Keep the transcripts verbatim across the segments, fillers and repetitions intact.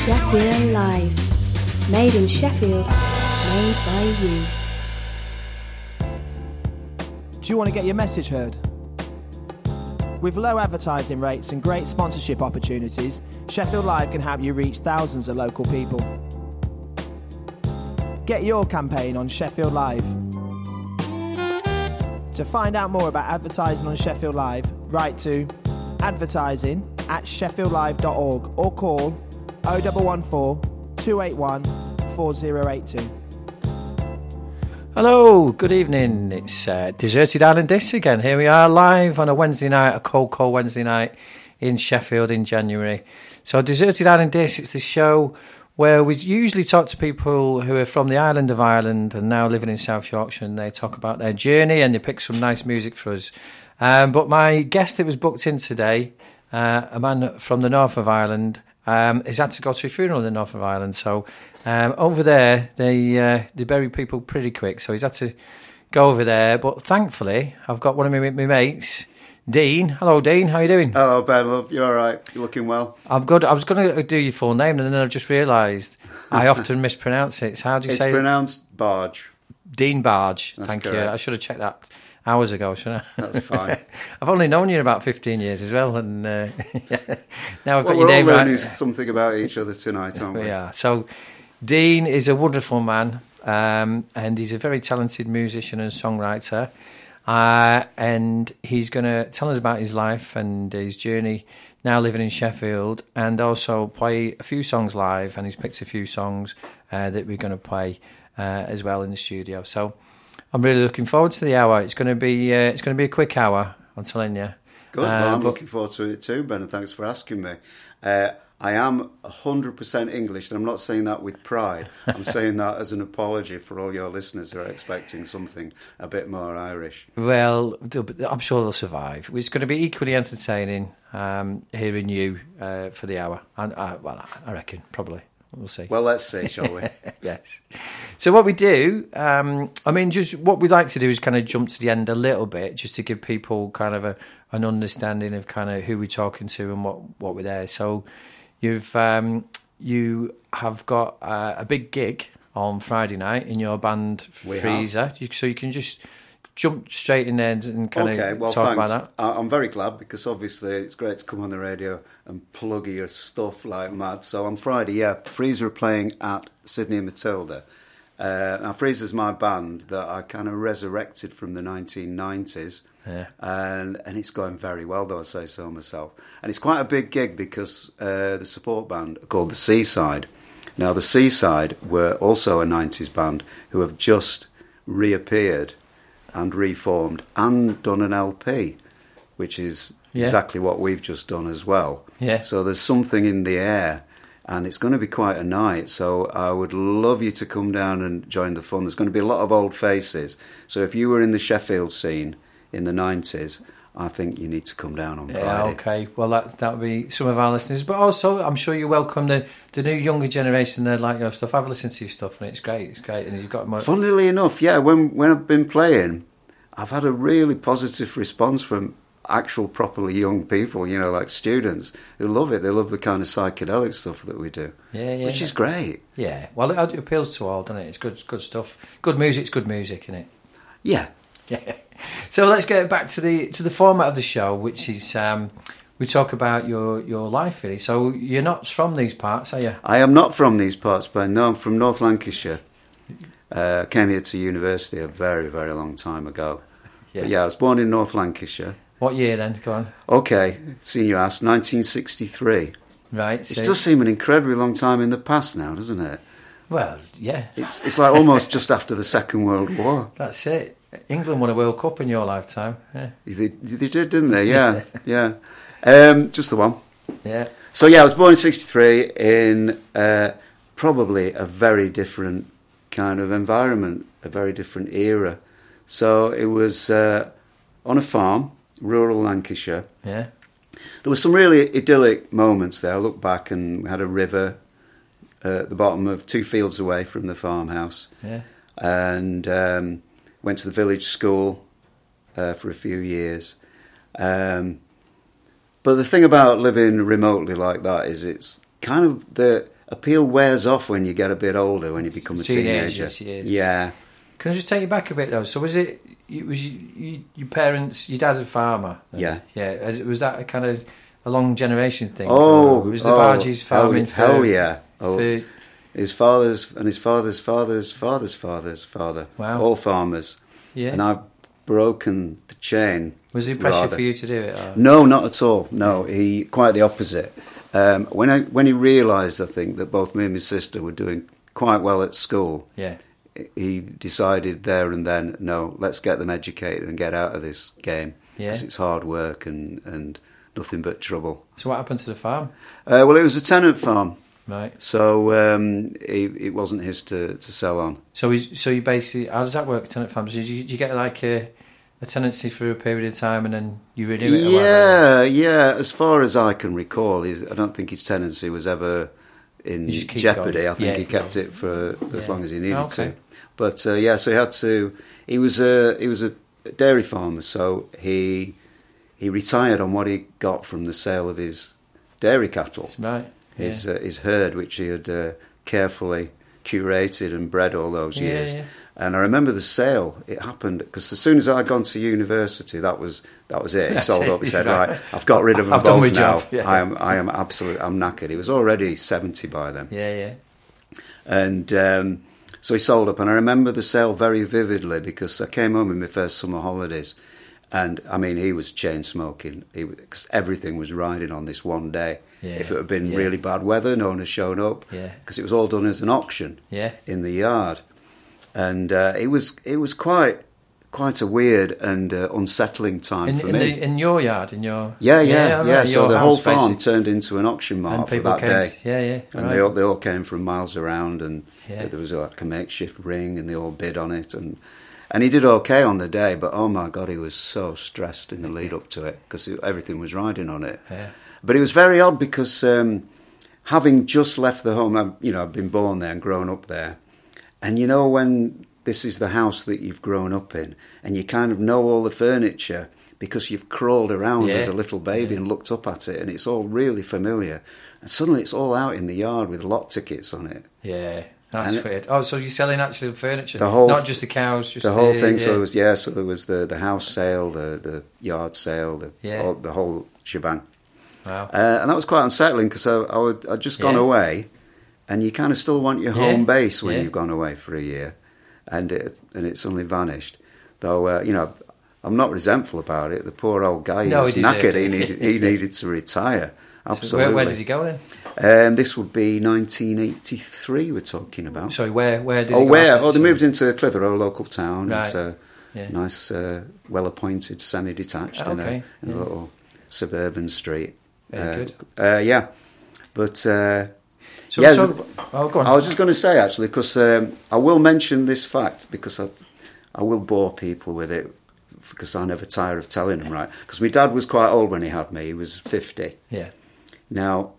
Sheffield Live. Made in Sheffield, made by you. Do you want to get your message heard? With low advertising rates and great sponsorship opportunities, Sheffield Live can help you reach thousands of local people. Get your campaign on Sheffield Live. To find out more about advertising on Sheffield Live, write to advertising at sheffield live dot org or call oh one one four, two eight one, four oh eight two. Hello, good evening. It's uh, Deserted Island Discs again. Here we are live on a Wednesday night, a cold, cold Wednesday night in Sheffield in January. So Deserted Island Discs, it's the show where we usually talk to people who are from the island of Ireland and now living in South Yorkshire, and they talk about their journey and they pick some nice music for us. Um, but my guest that was booked in today, uh, a man from the north of Ireland, um, has had to go to a funeral in the north of Ireland. So um, over there, they uh, they bury people pretty quick. So he's had to go over there. But thankfully, I've got one of my, my mates, Dean. Hello, Dean. How are you doing? Hello, Ben. Love. You all right? You're looking well. I'm good. I was going to do your full name, and then I've just realised I often mispronounce it. So how do you it's say it? It's pronounced Barge. Dean Barge. That's Thank correct. you. I should have checked that hours ago, shouldn't I? That's fine. I've only known you about fifteen years as well, and uh, yeah. now I've got well, your we're name all right. learning something about each other tonight, aren't we? Yeah. So Dean is a wonderful man, um, and he's a very talented musician and songwriter. Uh, and he's going to tell us about his life and his journey now living in Sheffield, and also play a few songs live. And he's picked a few songs uh, that we're going to play uh, as well in the studio. So I'm really looking forward to the hour. It's going to be uh, it's going to be a quick hour, I'm telling you. Good. Well, Uh, I'm but- looking forward to it too, Ben, and thanks for asking me. Uh, I am one hundred percent English, and I'm not saying that with pride. I'm saying that as an apology for all your listeners who are expecting something a bit more Irish. Well, I'm sure they'll survive. It's going to be equally entertaining um, hearing you uh, for the hour. And uh, well, I reckon probably we'll see. Well, let's see, shall we? Yes. So what we do, um, I mean, just what we'd like to do is kind of jump to the end a little bit, just to give people kind of a, an understanding of kind of who we're talking to and what, what we're there. So you've um, you have got uh, a big gig on Friday night in your band We Freezer, you, so you can just jump straight in there and, and kind Okay, of well, talk thanks. about that. I- I'm very glad because obviously it's great to come on the radio and plug your stuff like mad. So on Friday, yeah, Freezer are playing at Sydney and Matilda. Uh, now, Freezer's my band that I kind of resurrected from the nineteen nineties. Yeah. And and it's going very well, though, I say so myself. And it's quite a big gig because uh, the support band are called the Seaside. Now, the Seaside were also a nineties band who have just reappeared and reformed and done an L P, which is Yeah. exactly what we've just done as well. Yeah. So there's something in the air, and it's going to be quite a night. So I would love you to come down and join the fun. There's going to be a lot of old faces. So if you were in the Sheffield scene in the nineties, I think you need to come down on Yeah, Friday. okay. Well, that that'll be some of our listeners, but also I'm sure you welcome the, the new younger generation that like your stuff. I've listened to your stuff and it's great. It's great, and you've got more. Funnily enough, yeah, when when I've been playing, I've had a really positive response from actual properly young people, you know, like students who love it. They love the kind of psychedelic stuff that we do, Yeah, yeah. which is great. Yeah. Well, it appeals to all, doesn't it? It's good, good stuff. Good music's good music, isn't it? Yeah. Yeah. So let's get back to the to the format of the show, which is um, we talk about your, your life, really. So you're not from these parts, are you? I am not from these parts, but no, I'm from North Lancashire. Uh, came here to university a very, very long time ago. Yeah. But yeah, I was born in North Lancashire. What year then? Go on. Okay, senior ass, nineteen sixty-three. Right. It So, does seem an incredibly long time in the past now, doesn't it? well, yeah. It's it's like almost just after the Second World War. That's it. England won a World Cup in your lifetime. Yeah. They, they did, didn't they? Yeah, yeah. Um, just the one. Yeah. So yeah, I was born in sixty-three in uh, probably a very different kind of environment, a very different era. So it was uh, on a farm, rural Lancashire. Yeah. There were some really idyllic moments there. I look back and we had a river uh, at the bottom of two fields away from the farmhouse. Yeah. And um, went to the village school uh, for a few years. Um, but the thing about living remotely like that is it's kind of the appeal wears off when you get a bit older, when you become a teenager. Teenagers, yes. Yeah. Can I just take you back a bit though? So was it? it was you, you, your parents? Your dad's a farmer. Then? Yeah. Yeah. As- Was that a kind of a long generation thing? Oh, Or was the oh, Barges farming? hell, for, hell yeah. Oh, for- his father's and his father's father's father's father's father. Wow. All farmers. yeah. And I've broken the chain. was there pressure rather. for you to do it? Or? No, not at all. No, he quite the opposite. Um, when I when he realised, I think, that both me and my sister were doing quite well at school, Yeah. he decided there and then, no, let's get them educated and get out of this game, Yeah. because it's hard work and, and nothing but trouble. So what happened to the farm? Uh, well, it was a tenant farm, Right. so um, it, it wasn't his to, to sell on. So we, so you basically, how does that work? Tenant farms? Did you, did you get like a, a tenancy for a period of time and then you renew it? Or whatever? Yeah, yeah. As far as I can recall, his, I don't think his tenancy was ever in You just keep jeopardy. going. I think Yeah, he kept yeah. it for as Yeah. long as he needed Okay. to. But uh, yeah, so he had to. He was a he was a dairy farmer, so he he retired on what he got from the sale of his dairy cattle, Right. his yeah. uh, his herd, which he had uh, carefully curated and bred all those Yeah, years. yeah. And I remember the sale. It happened because as soon as I'd gone to university, that was that was it. He That's sold it, up. He said, right. "Right, I've got rid of them I've done both my now. job, yeah. I am I am absolute. I'm knackered." He was already seventy by then, Yeah, yeah. and um, so he sold up. And I remember the sale very vividly because I came home in my first summer holidays, and I mean he was chain smoking. He because everything was riding on this one day. Yeah, If it had been yeah. really bad weather, no one had shown up Yeah. because it was all done as an auction Yeah. in the yard, and uh, it was it was quite quite a weird and uh, unsettling time In, for in, me. the, in your yard, in your yeah, yeah, right, yeah. So your the whole house, farm basically. turned into an auction And mart for people that came. day, Yeah, yeah. and right. they all they all came from miles around, and Yeah. there was like a makeshift ring, and they all bid on it, and and he did okay on the day, but oh my god, he was so stressed in the lead up to it because everything was riding on it. Yeah. But it was very odd because um, having just left the home, I, you know, I've been born there and grown up there, and you know when this is the house that you've grown up in, and you kind of know all the furniture because you've crawled around Yeah. as a little baby Yeah. and looked up at it, and it's all really familiar. And suddenly it's all out in the yard with lot tickets on it. Yeah. That's And it- weird. Oh, so you're selling actual furniture? The whole- not just the cows, just the whole the, thing. Yeah. So there was yeah. So there was the, the house sale, the, the yard sale, the Yeah. all, the whole shebang. Wow. Uh, and that was quite unsettling because I, I would, I'd just gone Yeah. away, and you kind of still want your Yeah, home base when yeah. you've gone away for a year, and it and it suddenly vanished. Though uh, you know, I'm not resentful about it. The poor old guy, he No, was he deserved knackered. it. He needed he needed to retire. So Absolutely. where, where did he go then? Um, this would be nineteen eighty-three. We're talking about. Sorry, where where did Oh, he go where? after? Oh, they So- moved into Clitheroe, local town. Right. It's a Yeah. nice, uh, well-appointed, semi-detached in, Okay, a, in a yeah. little suburban street. Very uh, good. Uh, yeah, but uh, So, yeah, so oh, go on. I was just going to say actually because um, I will mention this fact because I, I will bore people with it because I never tire of telling them. Right? Because my dad was quite old when he had me. He was fifty. Yeah. Now,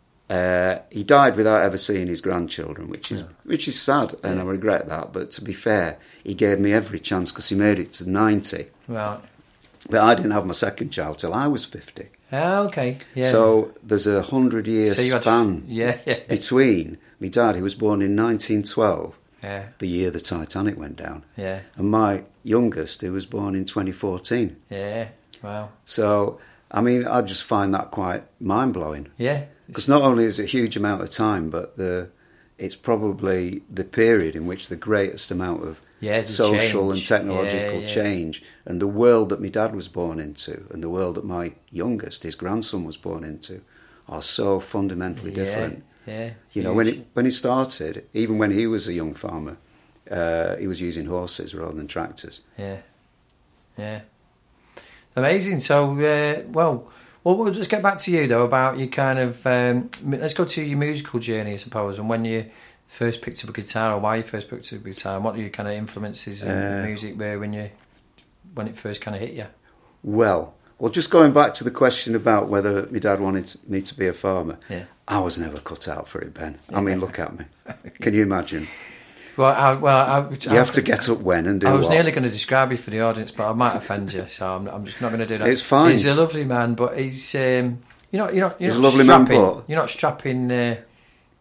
uh, he died without ever seeing his grandchildren, which is Yeah. which is sad, and Yeah. I regret that. But to be fair, he gave me every chance because he made it to ninety. Right. But I didn't have my second child till I was fifty. Ah, okay. Yeah. So there's a hundred year So you had- span yeah, yeah. between my dad, who was born in nineteen twelve, Yeah. the year the Titanic went down, Yeah. and my youngest, who was born in twenty fourteen. Yeah. Wow. So, I mean, I just find that quite mind blowing. Yeah. Because not only is it a huge amount of time, but the it's probably the period in which the greatest amount of Yeah, the social change. and technological Yeah, yeah. change, and the world that my dad was born into, and the world that my youngest, his grandson, was born into, are so fundamentally different. Yeah. You know, when Huge. it, when he started, even when he was a young farmer, uh, he was using horses rather than tractors. Yeah. Yeah. Amazing. So, uh, well, well, we'll just get back to you though about your kind of. Um, let's go to your musical journey, I suppose, and when you first picked up a guitar, or why you first picked up a guitar, and what your kind of influences in Uh, music were when you when it first kind of hit you. Well, well, just going back to the question about whether my dad wanted me to be a farmer, Yeah. I was never cut out for it, Ben. I mean, look at me. Can you imagine? Well, I, well, I, You have to get up when and do I was what? nearly going to describe you for the audience, but I might offend you, so I'm, I'm just not going to do that. It's fine. He's a lovely man, but he's um, you're not you're not you're He's a not lovely man, strapping. but- You're not strapping uh,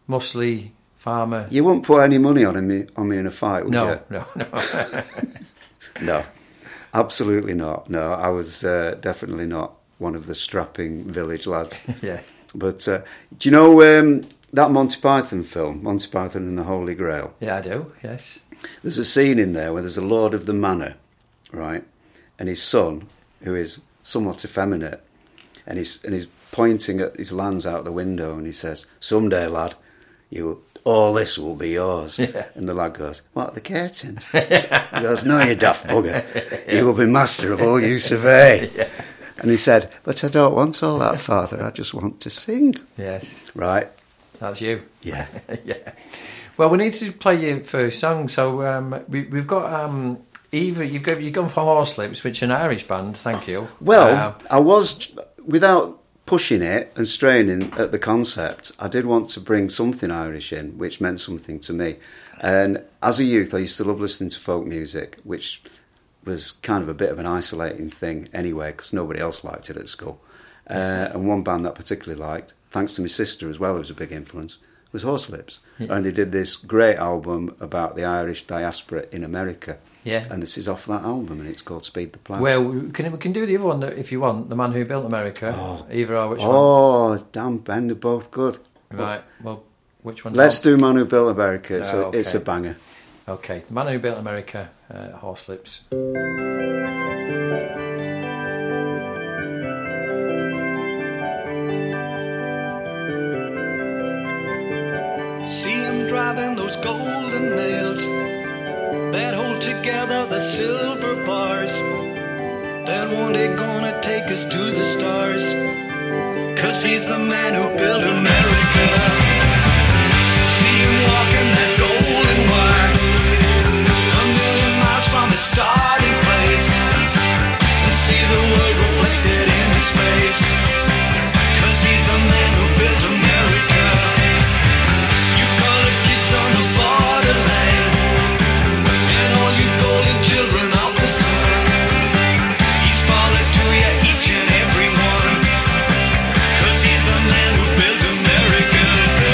muscly farmer. You wouldn't put any money on me on me in a fight, would No, you? no, no. No, absolutely not. No, I was uh, definitely not one of the strapping village lads. Yeah. But uh, do you know um, that Monty Python film, Monty Python and the Holy Grail? Yeah, I do, yes. There's a scene in there where there's a lord of the manor, right? And his son, who is somewhat effeminate, and he's, and he's pointing at his lands out the window, and he says, "Someday, lad, you all this will be yours." Yeah. And the lad goes, "What, the curtains?" He goes, "No, you daft bugger. Yeah. You will be master of all you survey." Yeah. And he said, "But I don't want all that, Father. I just want to sing." Yes. Right. That's you. Yeah. Yeah. Well, we need to play your first song. So um, we, we've got um, Eva. You've got you've gone for Horselips, which is an Irish band. Thank you. Well, uh, I was, without pushing it and straining at the concept, I did want to bring something Irish in, which meant something to me. And as a youth, I used to love listening to folk music, which was kind of a bit of an isolating thing anyway, because nobody else liked it at school. Uh, and one band that I particularly liked, thanks to my sister as well, who was a big influence, was Horselips. Yeah. And they did this great album about the Irish diaspora in America. Yeah. And this is off that album, and it's called Speed the Plough. Well, we can, we can do the other one if you want, The Man Who Built America. Oh, Either or, which oh, one? Oh, damn, Ben, they're both good. Right, well, which one? Let's do Man Who Built America, so oh, okay. It's a banger. Okay, The Man Who Built America, uh, Horselips. See him driving those golden nails that hold together the silver bars that one day gonna take us to the stars, 'cause he's the man who built America. See him walking that golden wire a million miles from his starting place, and see the world reflected in his face, 'cause he's the man who built America. You colored kids on the borderline, and all you golden children of the sun, he's falling to you each and every one, 'cause he's the man who built America.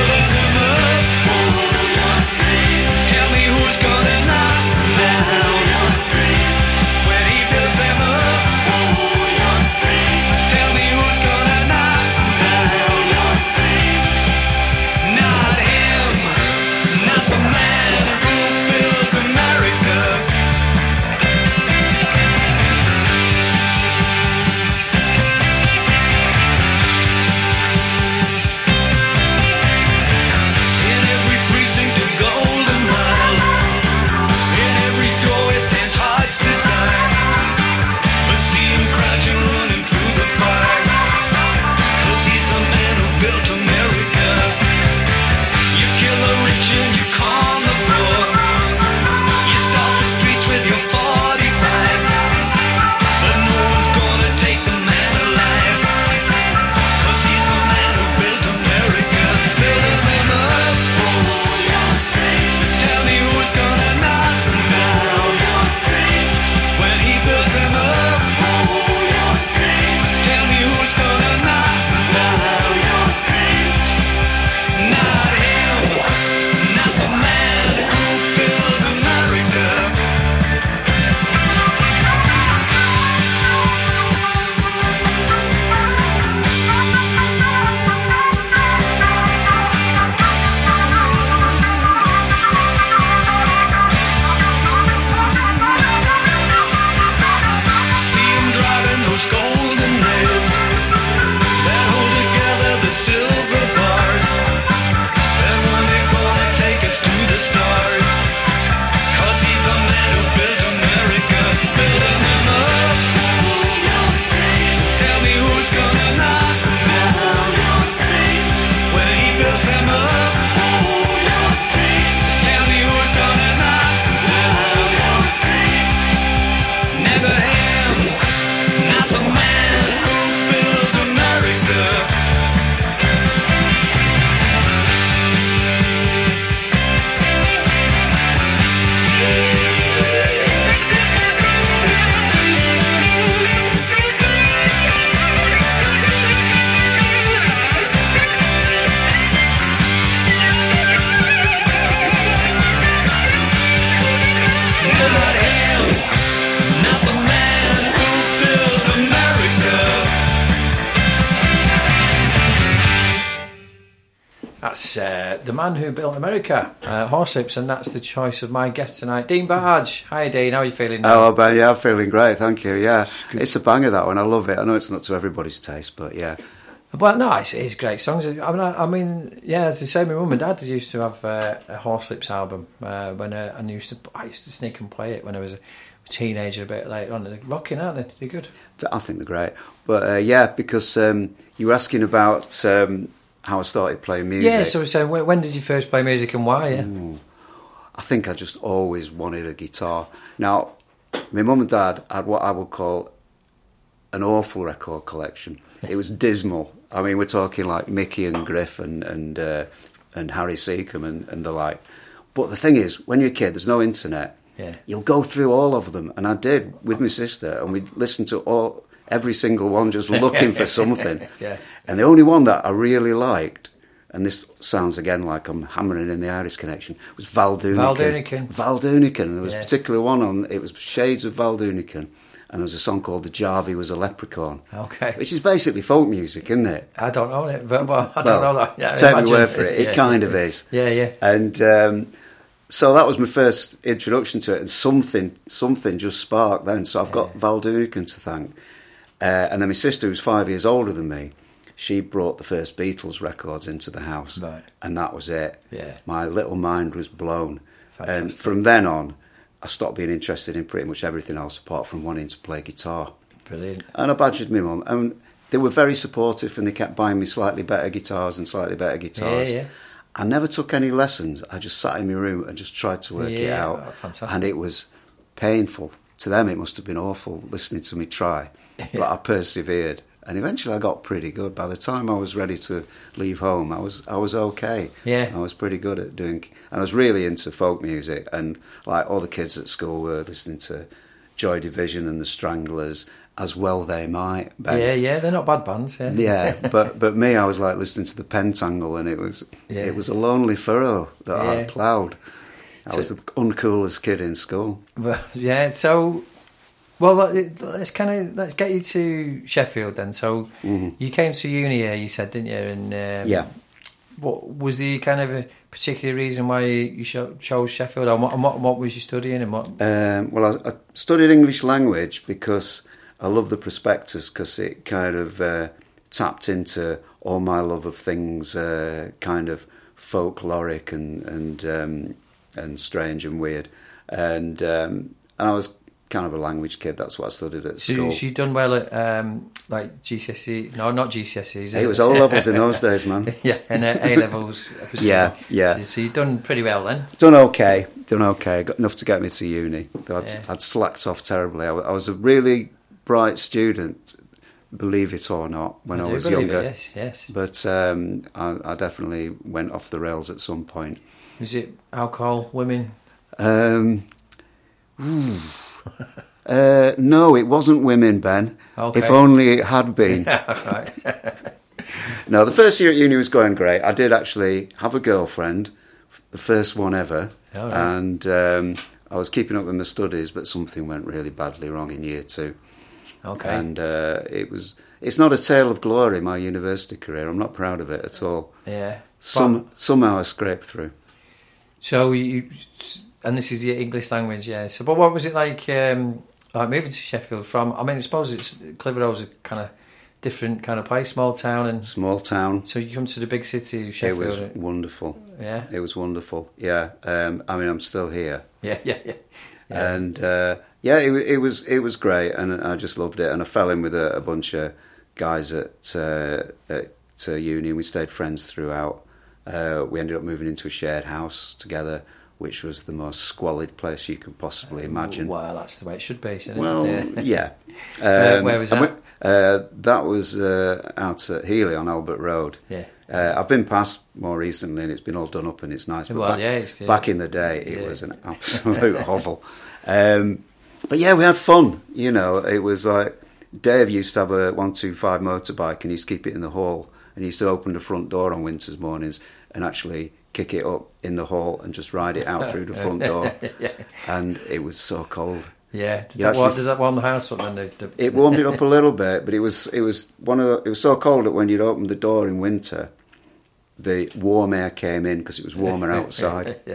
That's uh, the man who built America, uh, Horsehips, and that's the choice of my guest tonight, Dean Barge. Hi, Dean. How are you feeling now? Hello, Ben. Yeah, I'm feeling great. Thank you. Yeah, it's a banger, that one. I love it. I know it's not to everybody's taste, but yeah. Well, no, it's, it's great songs. I mean, I, I mean, yeah, it's the same. My mum and dad used to have uh, a Horsehips album uh, when uh, and used to. I used to sneak and play it when I was a teenager. A bit later on, they're rocking, aren't they? They're good. I think they're great. But uh, yeah, because um, you were asking about um, how I started playing music. Yeah, so so when, when did you first play music and why? Yeah, Ooh, I think I just always wanted a guitar. Now, my mum and dad had what I would call an awful record collection. It was dismal. I mean, we're talking like Mickey and Griff and and uh, and Harry Seacombe and, and the like. But the thing is, when you're a kid, there's no internet. Yeah. You'll go through all of them, and I did with my sister, and we'd listen to all every single one, just looking for something. Yeah. And the only one that I really liked, and this sounds again like I'm hammering in the Irish connection, was Val Doonican. Val Doonican. Val Doonican. And there was Yeah. a particular one on. It was Shades of Val Doonican. And there was a song called The Jarvie Was a Leprechaun. Okay. Which is basically folk music, isn't it? I don't know it, but well, I Well, don't know that. Yeah, take imagine. my word for it. It Yeah. kind of is. Yeah, yeah. And um, so that was my first introduction to it. And something something just sparked then. So I've got Yeah. Val Doonican to thank. Uh, and then my sister, who's five years older than me, she brought the first Beatles records into the house. Right. And that was it. Yeah. My little mind was blown. And Fantastic. from then on, I stopped being interested in pretty much everything else apart from wanting to play guitar. Brilliant. And I badgered my mum, and they were very supportive, and they kept buying me slightly better guitars and slightly better guitars. Yeah, yeah. I never took any lessons. I just sat in my room and just tried to work it Yeah, out. oh, fantastic. And it was painful. To them, it must have been awful listening to me try. But I persevered, and eventually I got pretty good. By the time I was ready to leave home, I was I was okay. Yeah. I was pretty good at doing. And I was really into folk music, and like all the kids at school were listening to Joy Division and the Stranglers, as well they might. Ben. Yeah, yeah, they're not bad bands. Yeah, Yeah, but but me, I was like listening to the Pentangle, and it was Yeah. it was a lonely furrow that Yeah. I ploughed. I So- was the uncoolest kid in school. Well, yeah. So, well, let- let's kind of let's get you to Sheffield then. So, you came to uni here, you said, didn't you? And um, Yeah. What was the kind of a particular reason why you cho- chose Sheffield, and what, and what what was you studying, and what? Um, well, I, I studied English language because I love the prospectus, because it kind of uh, tapped into all my love of things, uh, kind of folkloric and and um, and strange and weird, and um, and I was kind of a language kid. That's what I studied at So, school. so you done well at um, like G C S E? No, not G C S Es. It was all levels in those days, man. Yeah, and uh, A levels. Yeah, yeah. So, so you've done pretty well then. Done okay, done okay. Got enough to get me to uni. I'd, Yeah. I'd slacked off terribly. I, wa- I was a really bright student, believe it or not, when I, do was believe younger. it, yes, yes. But um, I, I definitely went off the rails at some point. Was it alcohol, women? Um, ooh. uh, no, it wasn't women, Ben. Okay. If only it had been. Right. No, the first year at uni was going great. I did actually have a girlfriend, the first one ever, All right. and um, I was keeping up with my studies, but something went really badly wrong in year two. Okay. And uh, it was. It's not a tale of glory, my university career. I'm not proud of it at all. Yeah. Some But- somehow I scraped through. so you, and this is your English language, yeah. So, but what was it like? Um, like moving to Sheffield from? I mean, I suppose it's Clitheroe's a kind of different kind of place, small town, and Small town. so you come to the big city, It Sheffield. was wonderful. Yeah. It was wonderful. Yeah. Um, I mean, I'm still here. Yeah, yeah, yeah. Yeah. And uh, yeah, it, wa- it was it was great, and I just loved it. And I fell in with a, a bunch of guys at uh, at uh, uni. We stayed friends throughout. Uh, we ended up moving into a shared house together, which was the most squalid place you could possibly imagine. Well, that's the way it should be, shouldn't Well, it? yeah. Where- Um, where was I that? went- uh, that was uh, out at Healy on Albert Road. Yeah. Uh, I've been past more recently, and it's been all done up, and it's nice. But Well, back, yeah, it's- yeah. back in the day, it Yeah. was an absolute hovel. Um, but yeah, we had fun. You know, it was like Dave used to have a one two five motorbike, and he used to keep it in the hall, and he used to open the front door on winter's mornings and actually kick it up in the hall and just ride it out through the front door. Yeah. And it was so cold. Yeah. Did You that, actually warm, f- did that warm the house up then? The, the, It warmed it up a little bit, but it was it was one of the, it was so cold that when you'd open the door in winter, the warm air came in because it was warmer outside. yeah.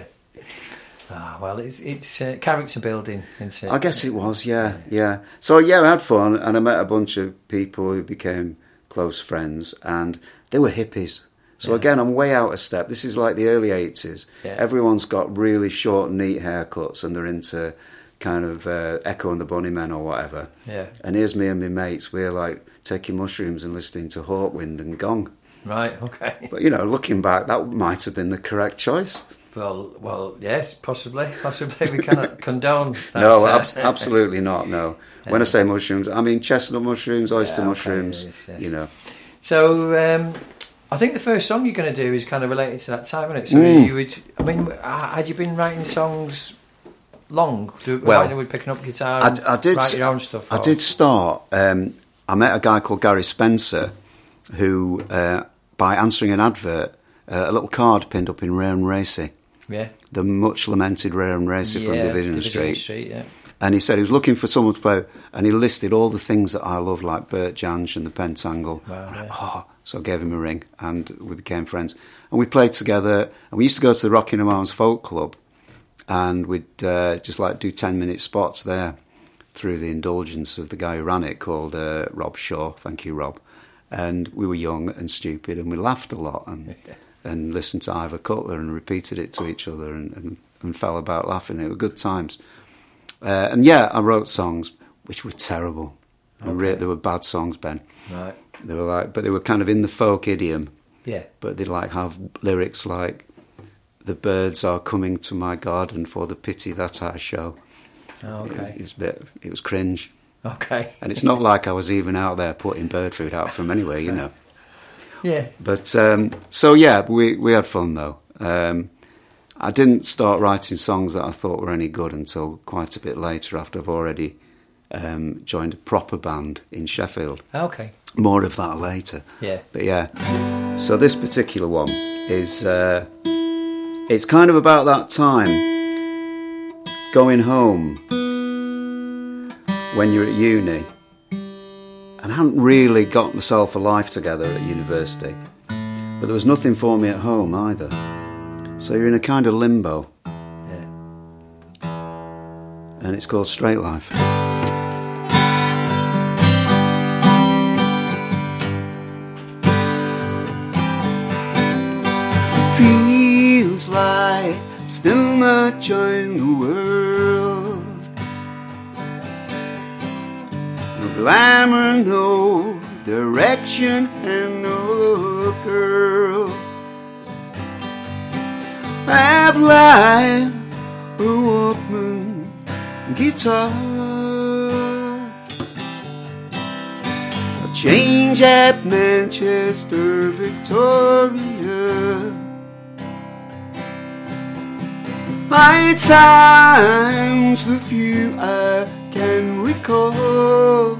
Ah, well, it's, it's uh, character building, isn't it? I guess it was, yeah, yeah. So, yeah, I had fun, and I met a bunch of people who became close friends, and they were hippies. So, yeah. Again, I'm way out of step. This is like the early eighties. Yeah. Everyone's got really short, neat haircuts, and they're into kind of uh, Echo and the Bunnymen or whatever. Yeah. And here's me and my mates. We're like taking mushrooms and listening to Hawkwind and Gong. Right, okay. But, you know, looking back, that might have been the correct choice. Well, well, yes, possibly, possibly. We cannot condone that. No, ab- absolutely not, no. When I say mushrooms, I mean chestnut mushrooms, oyster yeah, okay, mushrooms, yes, yes. you know. So, um, I think the first song you're going to do is kind of related to that time, isn't it? So mm. you would, I mean, had you been writing songs long? Do, well, you were picking up guitar and I, I did, write your own stuff? I or? did start, um, I met a guy called Gary Spencer, who, uh, by answering an advert, uh, a little card pinned up in Ray and Racy. Yeah, the much lamented Ray and Racy yeah, from Division, Division Street. Street yeah. And he said he was looking for someone to play, and he listed all the things that I love, like Bert Jansch and the Pentangle. Wow, yeah. Oh, so I gave him a ring, and we became friends. And we played together, and we used to go to the Rockingham Arms Folk Club, and we'd uh, just like do ten-minute spots there through the indulgence of the guy who ran it, called uh, Rob Shaw. Thank you, Rob. And we were young and stupid, and we laughed a lot, and... and listened to Ivor Cutler and repeated it to each other and, and, and fell about laughing. It were good times. Uh, and yeah, I wrote songs which were terrible. Okay. Re- they were bad songs, Ben. Right. They were like, but they were kind of in the folk idiom. Yeah. But they'd like have lyrics like, "The birds are coming to my garden for the pity that I show." Oh, okay. It was, it was a bit. It was cringe. Okay. And it's not like I was even out there putting bird food out from anywhere, you know. Yeah. But, um, so yeah, we, we had fun though. Um, I didn't start writing songs that I thought were any good until quite a bit later, after I've already um, joined a proper band in Sheffield. Okay. More of that later. Yeah. But yeah, so this particular one is, uh, it's kind of about that time, going home when you're at uni. And I hadn't really got myself a life together at university. But there was nothing for me at home either. So you're in a kind of limbo. Yeah. And it's called Straight Life. Feels like I'm still not joining the world. Glamour, no direction, and no girl. I've lied, a Walkman guitar, a change at Manchester, Victoria. High times, the few I can recall.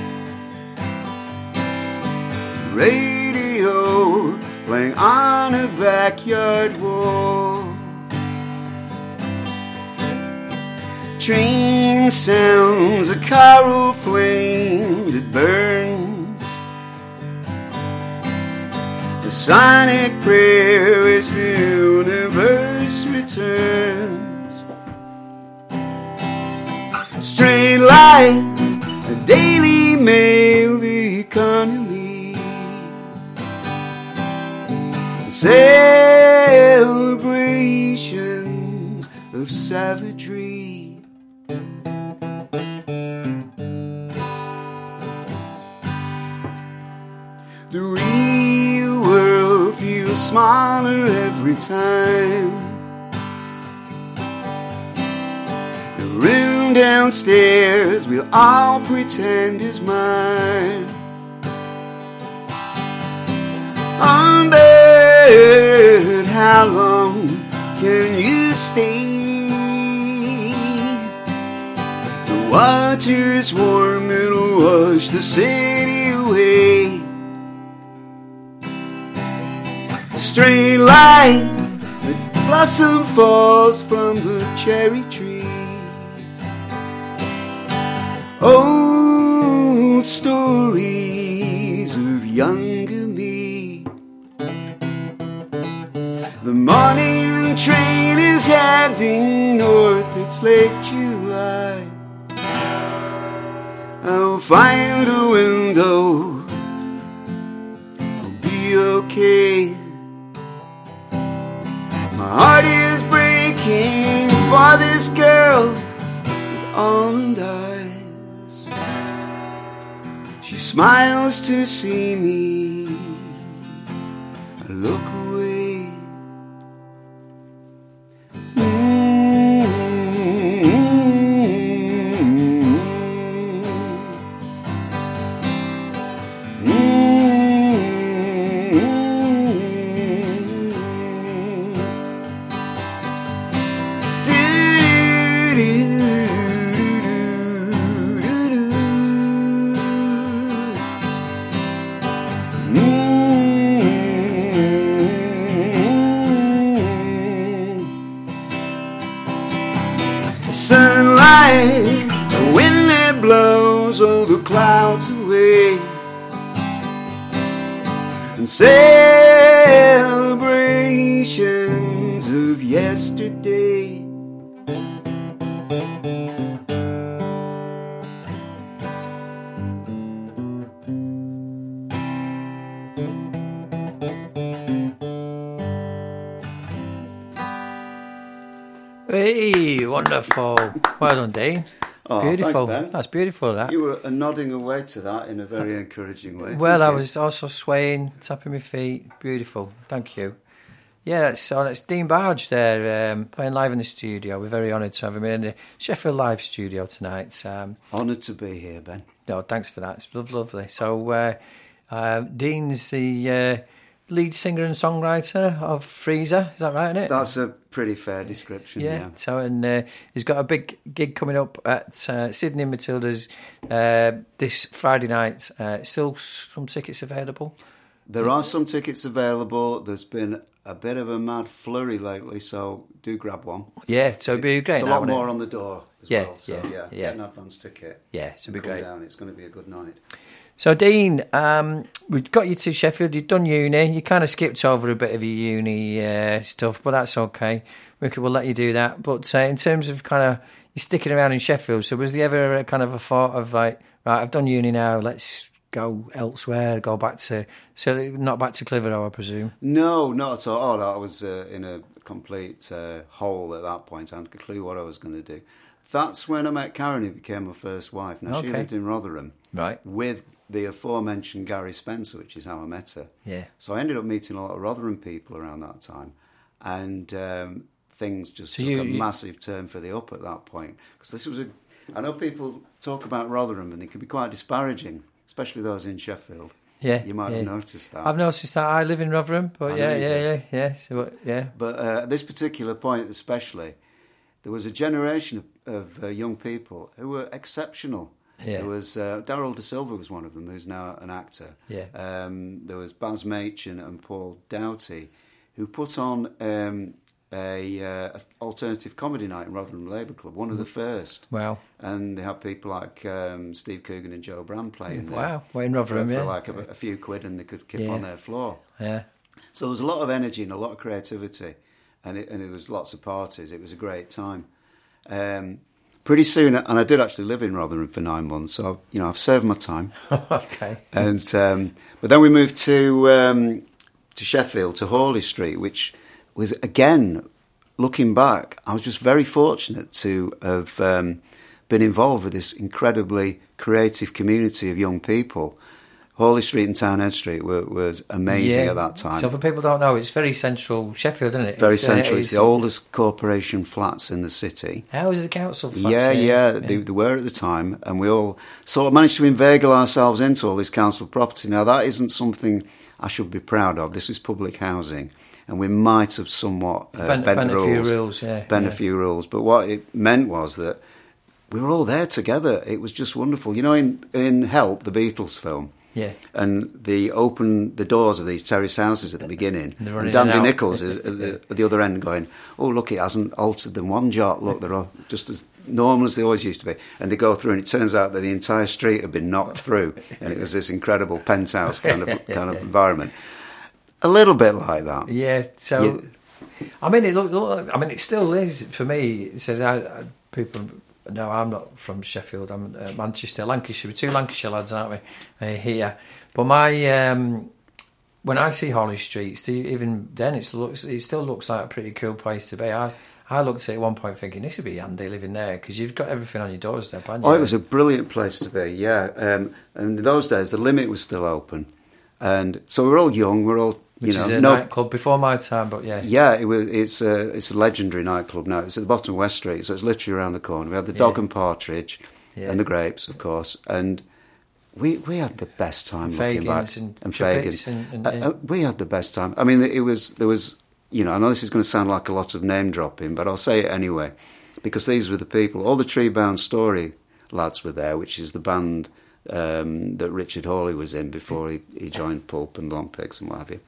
Radio playing on a backyard wall. Train sounds, a carol flame that burns. The sonic prayer as the universe returns. Straight line, a Daily Mail, the economy. Celebrations of savagery. The real world feels smaller every time. The room downstairs we'll all pretend is mine. On bed, how long can you stay? The water's warm, it'll wash the city away. Straight line, the blossom falls from the cherry tree. Old stories of younger me. The morning train is heading north, it's late July. I'll find a window, I'll be okay. My heart is breaking for this girl with almond eyes. She smiles to see me, I look away. Sunlight, the wind that blows all the clouds away, and celebrations of yesterday. Hey, wonderful. Well done, Dean. Oh, beautiful. Thanks, Ben. That's beautiful, that. You were uh, nodding away to that in a very encouraging way. Well, I Thank you. was also swaying, tapping my feet. Beautiful. Thank you. Yeah, that's, so that's Dean Barge there, um, playing live in the studio. We're very honoured to have him in the Sheffield Live studio tonight. Um, Honoured to be here, Ben. no, thanks for that. It's lov- lovely. So, uh, uh, Dean's the uh, lead singer and songwriter of Freezer. Is that right, isn't it? That's a pretty fair description, yeah. Yeah, so and uh, he's got a big gig coming up at uh, Sydney Matildas uh, this Friday night. Uh, still some tickets available. There are some tickets available. There's been a bit of a mad flurry lately, so do grab one. Yeah, so it'd be great. It's a now, lot wouldn't more it? on the door as Yeah, well. So yeah, yeah, yeah. get an advance ticket. Yeah, so it'd be and come great. down. It's going to be a good night. So Dean, um, we've got you to Sheffield. You've done uni. You kind of skipped over a bit of your uni uh, stuff, but that's okay. We could, we'll let you do that. But uh, in terms of kind of you sticking around in Sheffield, so was there ever a kind of a thought of like, right, I've done uni now, let's go elsewhere, go back to, so not back to Clitheroe, I presume? No, not at all. Oh, no, I was uh, in a complete uh, hole at that point. I hadn't a clue what I was going to do. That's when I met Karen, who became my first wife. Now, she Okay. lived in Rotherham. Right. With the aforementioned Gary Spencer, which is how I met her. Yeah. So I ended up meeting a lot of Rotherham people around that time. And um, things just So took you- a you- massive turn for the up at that point. Because this was a... I know people talk about Rotherham and they can be quite disparaging, especially those in Sheffield. Yeah. You might yeah. have noticed that. I've noticed that. I live in Rotherham, but I yeah, know you yeah, do. yeah, yeah, so, what- yeah. But uh, at this particular point especially, there was a generation of, of uh, young people who were exceptional. Yeah. There was uh, Daryl De Silva was one of them, who's now an actor. Yeah. Um, there was Baz Machin and Paul Doughty, who put on um, a uh, alternative comedy night in Rotherham Labour Club, one of the first. Wow. And they had people like um, Steve Coogan and Joe Brand playing there. Wow. Well, in Rotherham, for, yeah. for like a, a few quid, and they could keep Yeah. on their floor. Yeah. So there was a lot of energy and a lot of creativity, and it, and it was lots of parties. It was a great time. Um, pretty soon, and I did actually live in Rotherham for nine months, so you know I've served my time. Okay. And um, but then we moved to um, to Sheffield, to Hawley Street, which was again, looking back, I was just very fortunate to have um, been involved with this incredibly creative community of young people. Hawley Street and Townhead Street were, was amazing Yeah. at that time. So for people who don't know, it's very central Sheffield, isn't it? Very It's, uh, central. It's the oldest corporation flats in the city. How is the council flats Yeah, here? yeah, They, they were at the time, and we all sort of managed to inveigle ourselves into all this council property. Now, that isn't something I should be proud of. This is public housing, and we might have somewhat uh, Bent- bent, bent the a few rules, rules, yeah, bent yeah. a few rules. But what it meant was that we were all there together. It was just wonderful. You know, in in Help, the Beatles film. Yeah. And they open the doors of these terrace houses at the beginning. And they're And running in and Danby out. Nichols is at the, at the other end going, oh, look, it hasn't altered them one jot. Look, they're all just as normal as they always used to be. And they go through, and it turns out that the entire street had been knocked through. And it was this incredible penthouse kind of kind of environment. A little bit like that. Yeah, so You- I mean, it look, look, I mean, it still is for me. It says I, I, people. No, I'm not from Sheffield. I'm uh, Manchester, Lancashire. We're two Lancashire lads, aren't we? Uh, here, but my um, when I see Holly Street, see, even then, it looks it still looks like a pretty cool place to be. I I looked at it at one point thinking this would be handy living there because you've got everything on your doorstep, haven't you? Oh, it was a brilliant place to be. Yeah, um, and in those days the Limit was still open, and so we're all young. We're all you Which know is a no, nightclub before my time, but yeah, yeah. It was. It's a it's a legendary nightclub now. It's at the bottom of West Street, so it's literally around the corner. We had the Dog Yeah. and Partridge, Yeah. and the Grapes, of course, and we we had the best time looking back. Fagans and and Chuppets Fagans. and- and- Uh, uh, we had the best time. I mean, it was there was you know I know this is going to sound like a lot of name dropping, but I'll say it anyway because these were the people. All the Treebound Story lads were there, which is the band um, that Richard Hawley was in before he, he joined Pulp and Long Pigs and what have you.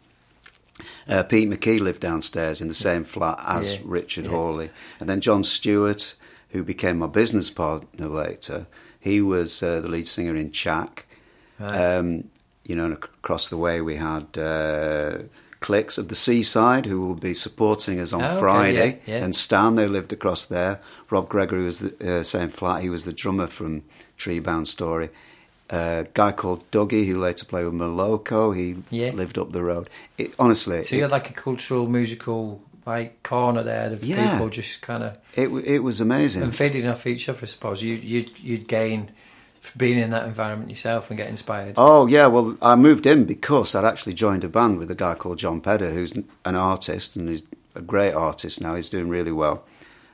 Uh, Pete McKee lived downstairs in the same flat as Yeah, Richard yeah. Hawley. And then John Stewart, who became my business partner later, he was uh, the lead singer in Chack. Right. Um, you know, and ac- across the way we had uh, Clicks of the Seaside, who will be supporting us on Oh, okay, Friday. yeah, yeah. And Stan, they lived across there. Rob Gregory was the uh, same flat. He was the drummer from Treebound Story. A guy called Dougie, who later played with Moloko, he Yeah. lived up the road. It, honestly, So you it, had like a cultural, musical, like corner there of Yeah. people just kind of it, w- it was amazing. and feeding off each other. I suppose you you'd you'd gain from being in that environment yourself and get inspired. Oh, yeah, well, I moved in because I'd actually joined a band with a guy called John Pedder, who's n- an artist, and he's a great artist now. He's doing really well.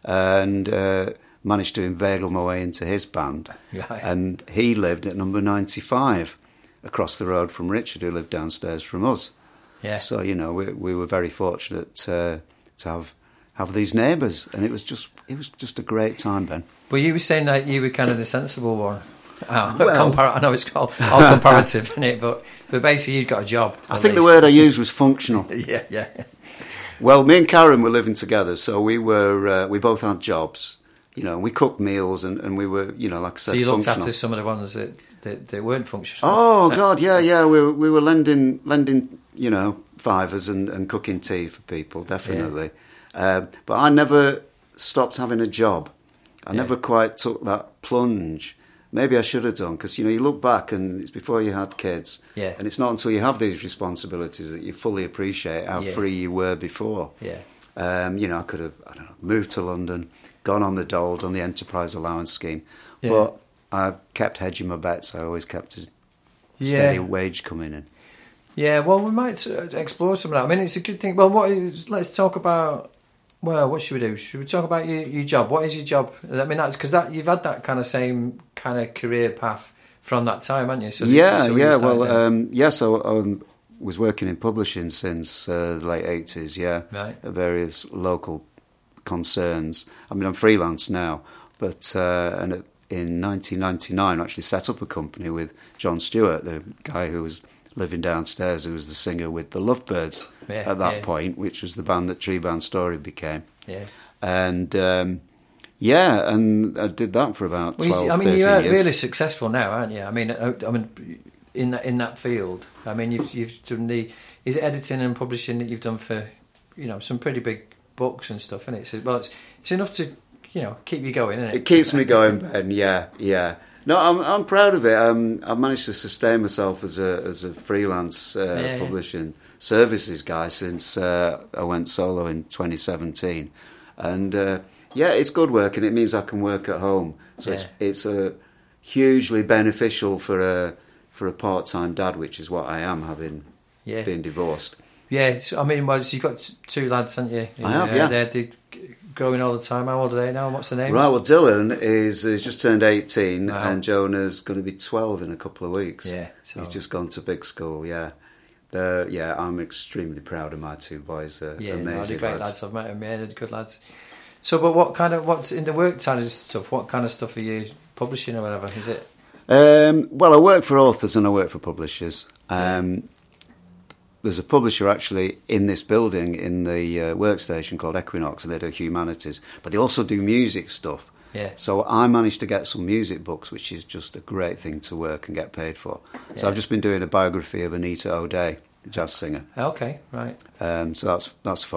And uh, managed to inveigle my way into his band. Right. And he lived at number ninety-five, across the road from Richard, who lived downstairs from us. Yeah. So, you know, we, we were very fortunate uh, to have have these neighbours. And it was just it was just a great time, Ben. Well, you were saying that you were kind of the sensible one. Oh, Well- compar- I know it's called all comparative, isn't it? But but basically, you'd got a job. I at think the least. word I used was functional. Yeah, yeah. Well, me and Karen were living together, so we were uh, we both had jobs. You know, we cooked meals, and, and we were, you know, like I said, So you looked functional. after some of the ones that, that, that weren't functional. Oh God, yeah, yeah. We were, we were lending lending, you know, fivers and, and cooking tea for people, definitely. Uh, but I never stopped having a job. I Yeah. never quite took that plunge. Maybe I should have done, because you know, you look back and it's before you had kids, Yeah. and it's not until you have these responsibilities that you fully appreciate how Yeah. free you were before. Yeah. Um, you know, I could have, I don't know, moved to London, gone on the dole, on the enterprise allowance scheme, Yeah. but I kept hedging my bets. I always kept a Yeah. steady wage coming in. Yeah, well, we might uh, explore some of that. I mean, it's a good thing. Well, what is? Let's talk about. Well, what should we do? Should we talk about your, your job? What is your job? I mean, that's because that you've had that kind of same kind of career path from that time, haven't you? So yeah, so you yeah. started Well, there. um, yes, I um, was working in publishing since uh, the late eighties. Yeah, Right. At various local concerns. I mean, I'm freelance now, but uh, and at, in nineteen ninety-nine, I actually set up a company with John Stewart, the guy who was living downstairs, who was the singer with the Lovebirds Yeah, at that yeah. point, which was the band that Treebound Story became. yeah. And um, yeah, and I did that for about Well, twelve, you, I mean, thirteen you're years. really successful now, aren't you? I mean, I, I mean, in that in that field. I mean, you've you've done the is it editing and publishing that you've done for, you know, some pretty big books and stuff, isn't it? So, well, it's it's enough to, you know, keep you going, isn't it? It keeps me going, Ben. Yeah, yeah. No, I'm I'm proud of it. Um, I've managed to sustain myself as a as a freelance uh, Yeah, yeah. publishing services guy since uh, I went solo in twenty seventeen, and uh, yeah, it's good work, and it means I can work at home. So it's Yeah. it's a hugely beneficial for a for a part time dad, which is what I am, having Yeah. been divorced. Yeah, so, I mean, well, so you've got t- two lads, haven't you? I have, yeah. They're, they're growing all the time. How old are they now? What's the name? Right, well, Dylan is has just turned eighteen, Wow. and Jonah's going to be twelve in a couple of weeks. Yeah, so- He's just gone to big school, yeah. Uh, yeah, I'm extremely proud of my two boys. They're Yeah, no, amazing they're great lads. lads. I've met them, yeah, they're good lads. So, but what kind of, what's in the work kind of stuff? What kind of stuff are you publishing or whatever? Is it? Um, well, I work for authors and I work for publishers. Um, there's a publisher actually in this building in the uh, workstation called Equinox, and they do humanities, but they also do music stuff. Yeah. So I managed to get some music books, which is just a great thing to work and get paid for. So Yeah. I've just been doing a biography of Anita O'Day, the jazz singer. Okay, right. Um, so that's that's fun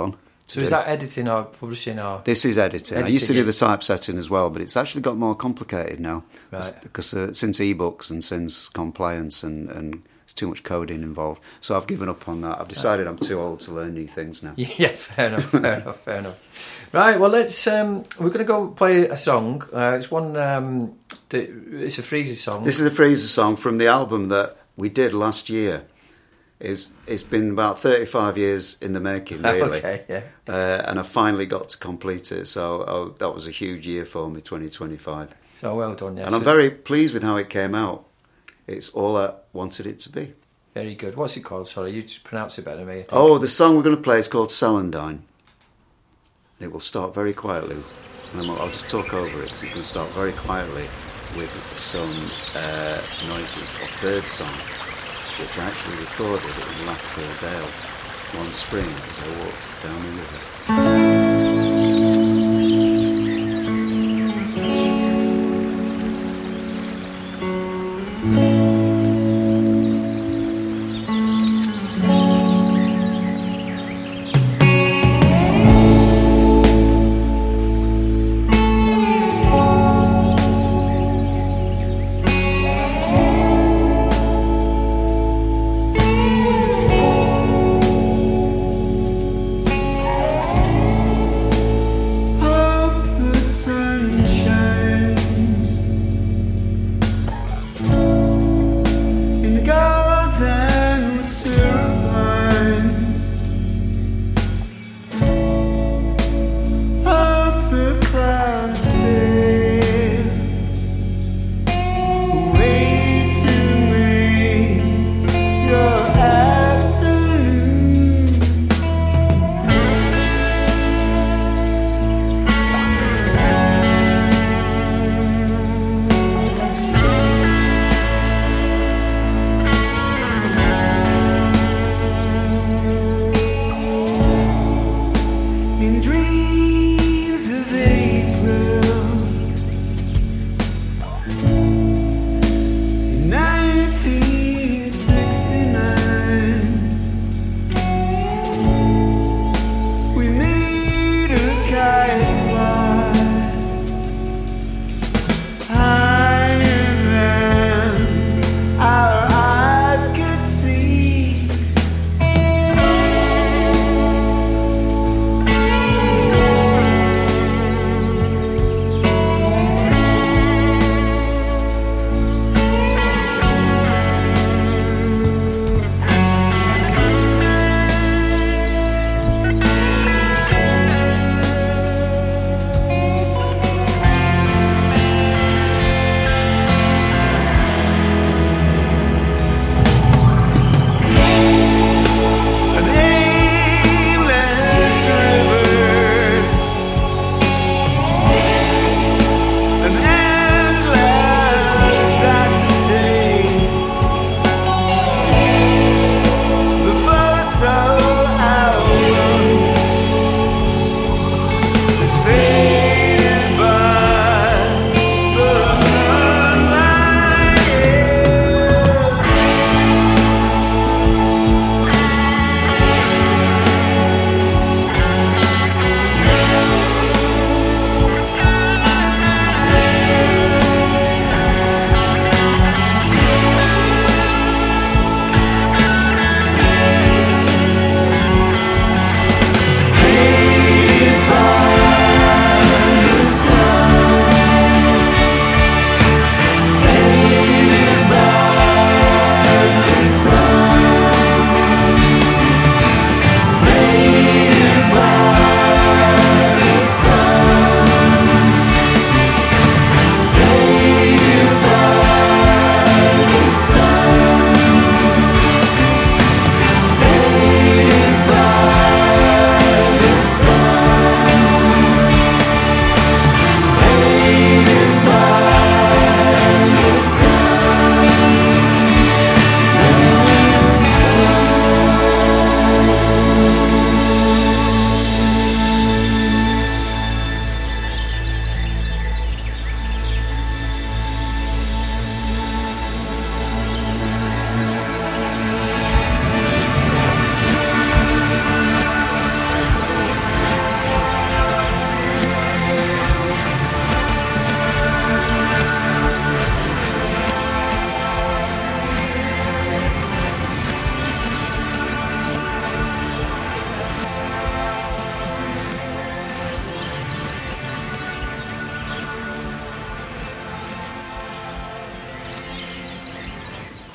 So is that editing or publishing or? This is editing. editing I used to do yeah. the typesetting as well, but it's actually got more complicated now. Right. Because uh, since ebooks and since compliance and, and there's too much coding involved. So I've given up on that. I've decided I'm too old to learn new things now. Yeah, fair enough, fair enough, fair enough. Right, well, let's. Um, we're going to go play a song. Uh, it's one. Um, that, it's a Freezer song. This is a Freezer song from the album that we did last year. It's, it's been about thirty-five years in the making, really. Okay, yeah. Uh, and I finally got to complete it. So oh, that was a huge year for me, twenty twenty-five. So well done, yeah. And I'm So- very pleased with how it came out. It's all I wanted it to be. Very good. What's it called? Sorry, you just pronounce it better than me. I think. Oh, the song we're going to play is called Celandine. It will start very quietly. And I'll just talk over it because it will start very quietly with some uh, noises of birdsong, which I actually recorded in Laughfield Dale one spring as I walked down the river.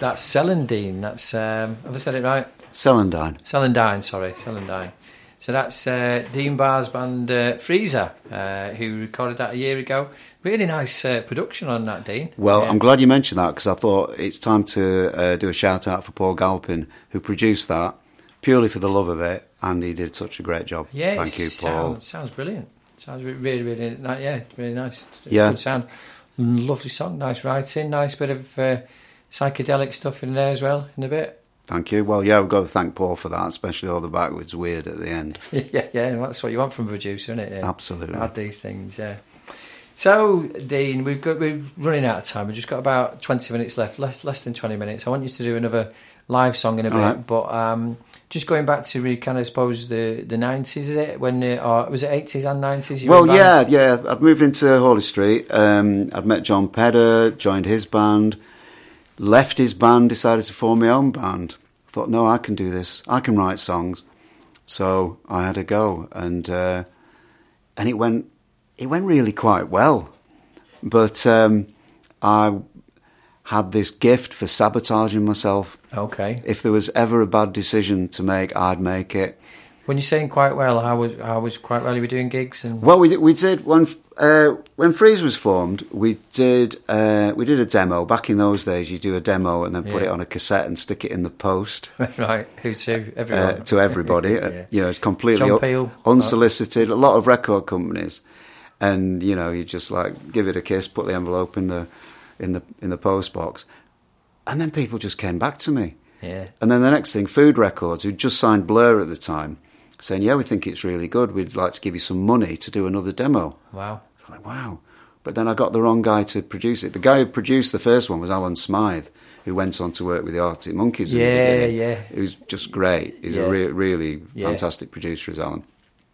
that's Celandine. That's um, have I said it right? Celandine. Celandine, sorry, Celandine. So that's uh, Dean Barr's band uh, Freezer, uh, who recorded that a year ago. Really nice uh, production on that, Dean. Well, yeah. I'm glad you mentioned that because I thought it's time to uh, do a shout out for Paul Galpin, who produced that purely for the love of it, and he did such a great job. Yeah, Thank you, sound, Paul. Sounds brilliant. Sounds really, really, really yeah, really nice. Yeah. Good sound. Lovely song, nice writing, nice bit of uh, psychedelic stuff in there as well, in a bit. Thank you. Well, yeah, we've got to thank Paul for that, especially all the backwards weird at the end. yeah, yeah, that's what you want from a producer, isn't it? Yeah. Absolutely. Add these things, yeah. So, Dean, we've got we're running out of time. We've just got about twenty minutes left, less less than twenty minutes. I want you to do another live song in a bit, right. but um, just going back to really kind of, I suppose, the the nineties, is it? When the, or was it eighties and nineties? Well, yeah, yeah. I'd moved into Hawley Street. Um, I'd met John Pedder, joined his band, left his band, decided to form my own band. Thought, no, I can do this. I can write songs. So I had a go, and uh, and it went it went really quite well. But um, I had this gift for sabotaging myself. Okay. If there was ever a bad decision to make, I'd make it. When you're saying quite well, how was how was quite well? You were doing gigs and well, we we did when uh, when Freeze was formed. We did uh, we did a demo. Back in those days, you do a demo and then put Yeah. it on a cassette and stick it in the post. right, who to everyone uh, to everybody. yeah. uh, you know, it's completely John Peel. unsolicited. A lot of record companies, and you know, you just like give it a kiss, put the envelope in the in the in the post box, and then people just came back to me. Yeah. And then the next thing, Food Records, who just signed Blur at the time, saying, yeah, we think it's really good. We'd like to give you some money to do another demo. Wow. I'm like, wow. But then I got the wrong guy to produce it. The guy who produced the first one was Alan Smythe, who went on to work with the Arctic Monkeys in Yeah, the beginning. yeah. He was just great. He's Yeah. a re- really Yeah. fantastic producer, is Alan.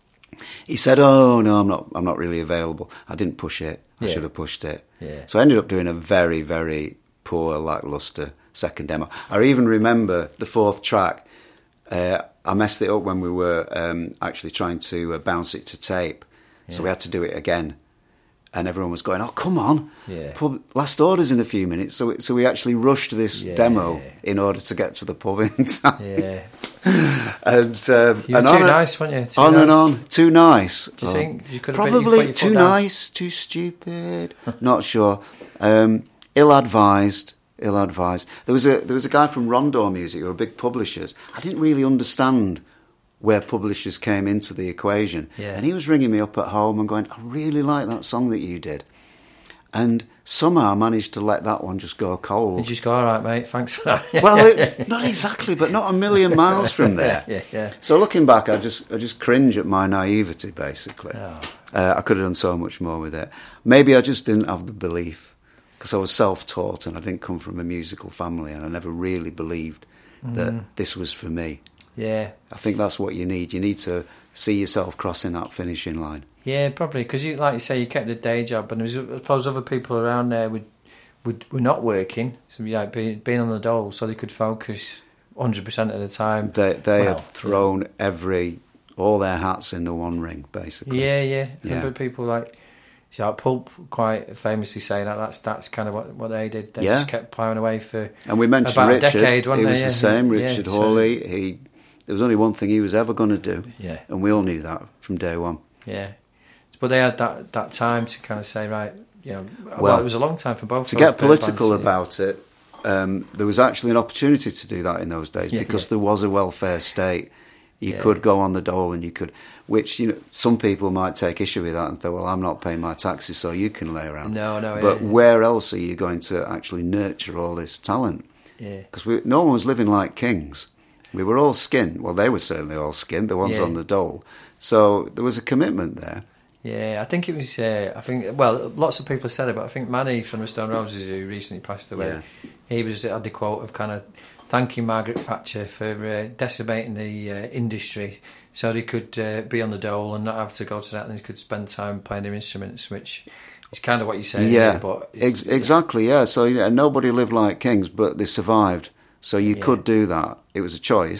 He said, oh, no, I'm not I'm not really available. I didn't push it. I Yeah. should have pushed it. Yeah. So I ended up doing a very, very poor, lacklustre second demo. I even remember the fourth track. Uh, I messed it up when we were um, actually trying to uh, bounce it to tape. So Yeah. we had to do it again. And everyone was going, oh, come on. Yeah. Pub, last order's in a few minutes. So so we actually rushed this Yeah. demo in order to get to the pub in time. Yeah. And, um, You were and too on, nice, weren't you? Too on nice. and on. Too nice. Do you Oh. think you could have been, you Probably put your too foot down? nice, too stupid. Not sure. Um, ill-advised. Ill-advised. There was a there was a guy from Rondor Music who were big publishers. I didn't really understand where publishers came into the equation. Yeah. And he was ringing me up at home and going, I really like that song that you did. And somehow I managed to let that one just go cold. You just go, all right, mate, thanks for that. Well, it, not exactly, but not a million miles from there. Yeah, yeah. So looking back, I just I just cringe at my naivety, basically. Oh. Uh, I could have done so much more with it. Maybe I just didn't have the belief, because I was self-taught and I didn't come from a musical family, and I never really believed that this was for me. Yeah. I think that's what you need. You need to see yourself crossing that finishing line. Yeah, probably, because you, like you say, you kept the day job, and there was, I suppose other people around there would, would were not working, so yeah, being, being on the dole, so they could focus one hundred percent of the time. They they Well, had thrown every all their hats in the one ring, basically. Yeah, yeah. Yeah. Remember people like, so like Pulp quite famously say that that's that's kind of what what they did. They Yeah. just kept plowing away for And we mentioned about Richard. a decade, wasn't he was they? the Yeah. same, Yeah, Richard so- Hawley. He there was only one thing he was ever going to do, Yeah. and we all knew that from day one. Yeah, but they had that that time to kind of say, right, you know, well, Well, it was a long time for both. To those get bands, political yeah. about it, um, there was actually an opportunity to do that in those days Yeah, because yeah. there was a welfare state. You Yeah. could go on the dole, and you could, which you know, some people might take issue with that and think, "Well, I'm not paying my taxes, so you can lay around." No, no, But yeah. where else are you going to actually nurture all this talent? Yeah. Because no one was living like kings. We were all skinned. Well, they were certainly all skinned, the ones Yeah. on the dole. So there was a commitment there. Yeah, I think it was. Uh, I think well, lots of people said it, but I think Manny from the Stone Roses, who recently passed away, Yeah. he was had the quote of kind of thanking Margaret Thatcher for uh, decimating the uh, industry, so they could uh, be on the dole and not have to go to that, and they could spend time playing their instruments, which is kind of what you say. Yeah, but it's, Ex- exactly. Yeah. So yeah, nobody lived like kings, but they survived. So you Yeah. could do that. It was a choice.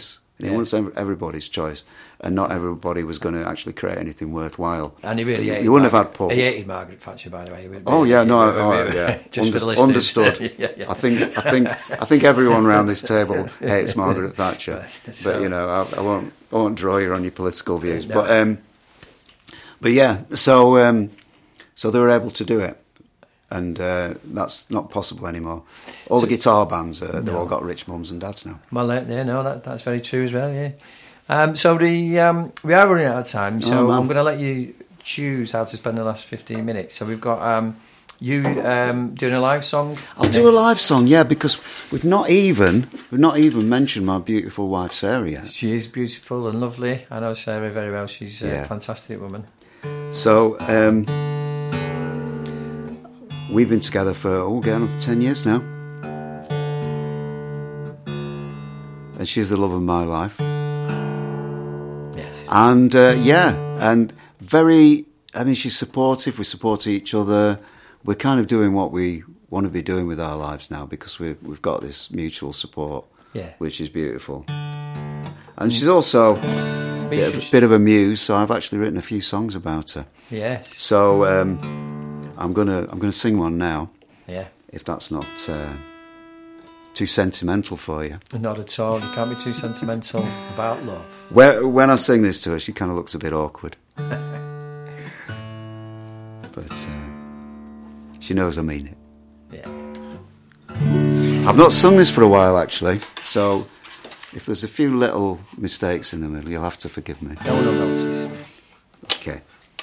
And Yeah. it wasn't everybody's choice, and not everybody was going to actually create anything worthwhile. And he really you, hated you wouldn't Margaret. have had Paul. He hated Margaret Thatcher, by the way. Oh yeah, no, oh, yeah. Just Under- for the listeners. understood. yeah, yeah. I think, I think, I think everyone around this table hates Margaret Thatcher. So- But you know, I, I won't, I won't draw you on your political views. No. But, um, but yeah, so, um, so they were able to do it, and uh, that's not possible anymore. All the guitar bands, uh, they've No. all got rich mums and dads now. Well, uh, yeah, no, that, that's very true as well, yeah. Um, so the um, we are running out of time, so Oh, man. I'm going to let you choose how to spend the last fifteen minutes. So we've got um, you um, doing a live song. I'll do a live song, yeah, because we've not even we've not even mentioned my beautiful wife Sarah yet. She is beautiful and lovely. I know Sarah very well. She's a Yeah. fantastic woman. So um, we've been together for oh, getting up to ten years now, and she's the love of my life. Yes. And uh, yeah, and very. I mean, she's supportive. We support each other. We're kind of doing what we want to be doing with our lives now because we've we've got this mutual support, Yeah. which is beautiful. And she's also a But bit, you of, should- bit of a muse, so I've actually written a few songs about her. Yes. So um, I'm gonna I'm gonna sing one now, Yeah. if that's not uh, too sentimental for you. Not at all. You can't be too sentimental about love. Where, when I sing this to her, she kind of looks a bit awkward. But uh, she knows I mean it. Yeah. I've not sung this for a while, actually, so if there's a few little mistakes in the middle, you'll have to forgive me. No one will notice. Okay.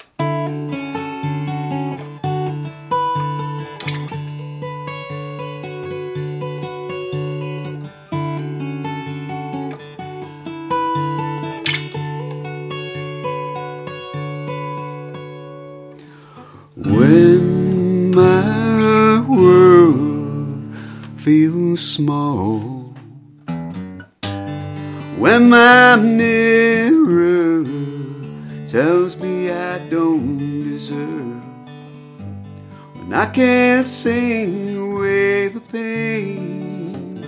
When my world feels small, when my mirror tells me I don't deserve, when I can't sing away the pain,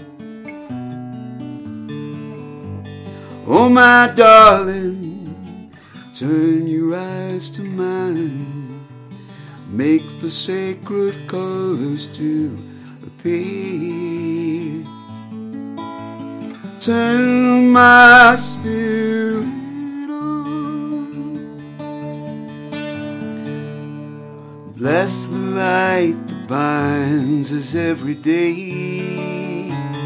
oh my darling, turn your eyes to mine. Make the sacred colors to appear. Turn my spirit on. Bless the light that binds us every day.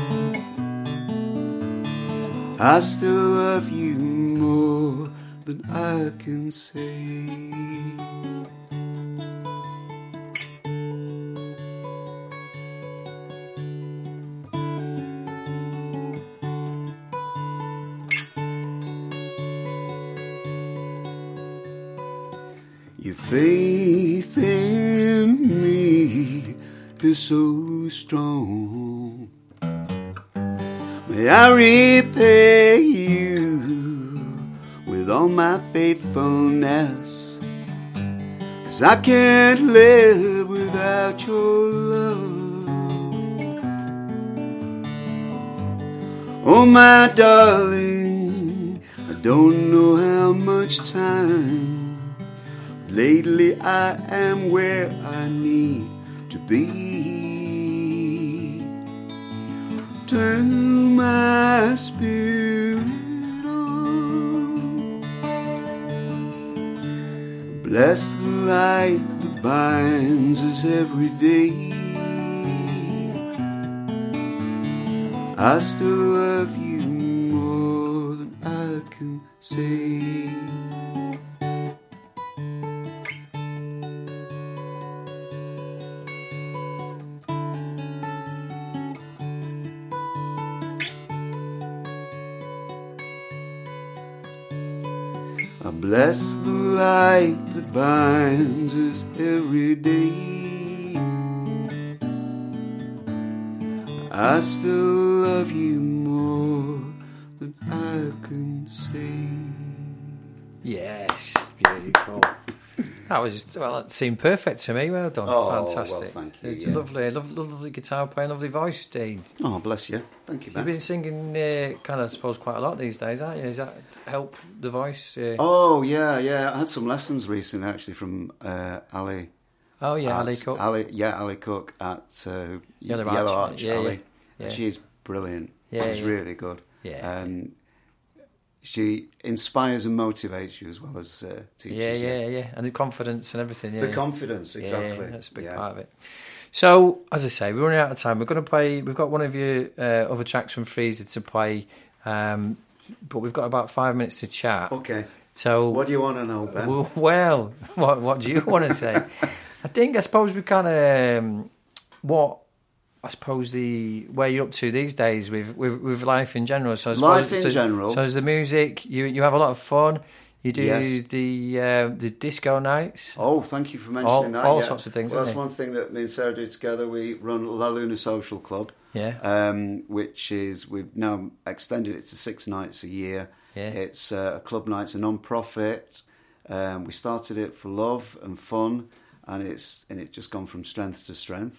I still love you more than I can say. Your faith in me is so strong. May I repay you with all my faithfulness, 'cause I can't live without your love. Oh my darling, I don't know how much time. Lately I am where I need to be. Turn my spirit on. Bless the light that binds us every day. I still love you more than I can say. I bless the light that binds us every day. I still love you more than I can say. Yes. Beautiful. That was well. That seemed perfect to me. Well done. Oh, Fantastic. well, thank you, It's yeah. Lovely, lovely, lovely guitar playing, lovely voice, Dean. Oh, bless you. Thank you, You've Ben. been singing, uh, kind of, I suppose, quite a lot these days, aren't you? Does that help the voice? Uh, Oh, yeah, yeah. I had some lessons recently, actually, from uh, Ali. oh yeah, at- Ali Cook. Ali, yeah, Ali Cook at uh, Yellow Yellow, Arch. Arch, Yeah, Ali. yeah, yeah. And she's brilliant. Yeah, she's yeah. really good. Yeah. Um, she inspires and motivates you as well as uh, teaches Yeah, you. yeah, yeah, and the confidence and everything. Yeah, The yeah. confidence, Yeah, exactly. yeah, that's a big Yeah. part of it. So, as I say, we're running out of time. We're going to play. We've got one of your uh, other tracks from Freezer to play, um, but we've got about five minutes to chat. Okay. So, What do you want to know, Ben? w- well, what what do you want to say? I think I suppose we kind of um, what I suppose the where you're up to these days with with, with life in general. So I Life suppose- in so, general. So, as the music, you you have a lot of fun. You do Yes. the uh, the disco nights. Oh, thank you for mentioning All- that. all yeah. sorts of things, Well, isn't that's it? one thing that me and Sarah do together. We run La Luna Social Club, Yeah. um, which is we've now extended it to six nights a year. Yeah. It's uh, a club night. It's a non-profit. Um, we started it for love and fun, and it's and it's just gone from strength to strength.